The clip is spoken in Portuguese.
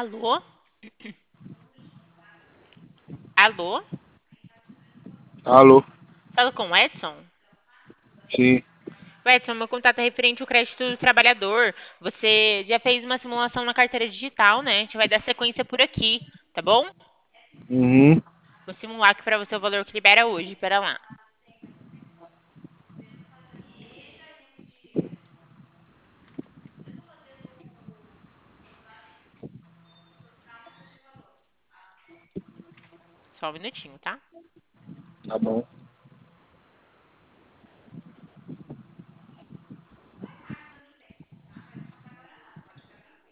Alô? Alô? Alô? Falo com o Edson? Sim. O Edson, meu contato é referente ao crédito do trabalhador. Você já fez uma simulação na carteira digital, né? A gente vai dar sequência por aqui, tá bom? Uhum. Vou simular aqui pra você o valor que libera hoje. Pera lá. Só um minutinho, tá? Tá bom.